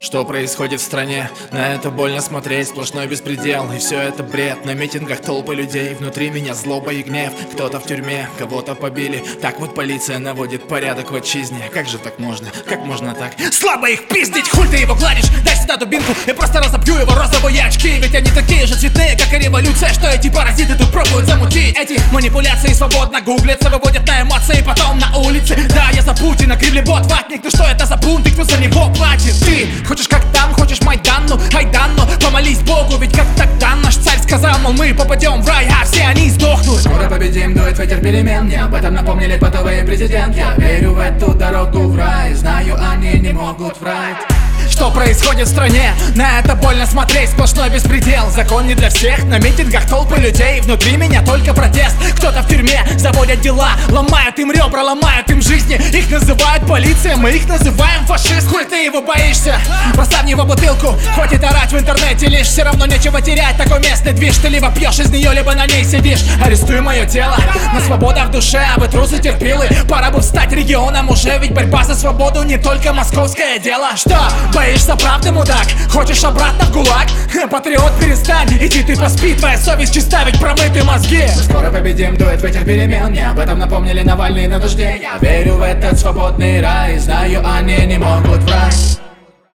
Что происходит в стране? На это больно смотреть, сплошной беспредел. И все это бред, на митингах толпы людей. Внутри меня злоба и гнев. Кто-то в тюрьме, кого-то побили. Так вот полиция наводит порядок в отчизне. Как же так можно? Как можно так? Слабо их пиздить! Хуй ты его гладишь! Дай сюда дубинку, я просто разобью его розовые очки. Ведь они такие же цветные, как и революция. Что эти паразиты тут пробуют замутить? Эти манипуляции свободно гуглятся, выводят на эмоции, потом на улице. Да, я за Путина, кривлебот, ватник. Ну что это за бунт, и кто за него платит? Ты хочешь как там, хочешь Майдан, ну Айдан, но помолись Богу, ведь как тогда наш царь сказал, мол, мы попадем в рай, а все они сдохнут. Скоро победим, дует ветер перемен, мне об этом напомнили потовые президент. Я верю в эту дорогу в рай, знаю, они не могут врать. Что происходит в стране? На это больно смотреть, сплошной беспредел. Закон не для всех, на митингах толпы людей. Внутри меня только протест. Кто-то в тюрьме, заводят дела, ломают им ребра, ломают им жизни. Их называют полиция, мы их называем фашист. Хуй ты его боишься? Поставь в него бутылку, хватит орать в интернете лишь. Все равно нечего терять, такой местный движ. Ты либо пьешь из нее, либо на ней сидишь. Арестуй мое тело, на свобода в душе, а вы трусы терпилы. Пора бы встать регионом уже, ведь борьба за свободу не только московское дело. Что? Боишься правды, мудак? Хочешь обратно в ГУЛАГ? Патриот, перестань, иди ты поспи, твоя совесть чиста, ведь промыты мозги. Скоро победим, дует ветер перемен, мне об этом напомнили Навальный на дожде. Я верю в этот свободный рай, знаю, они не могут врать.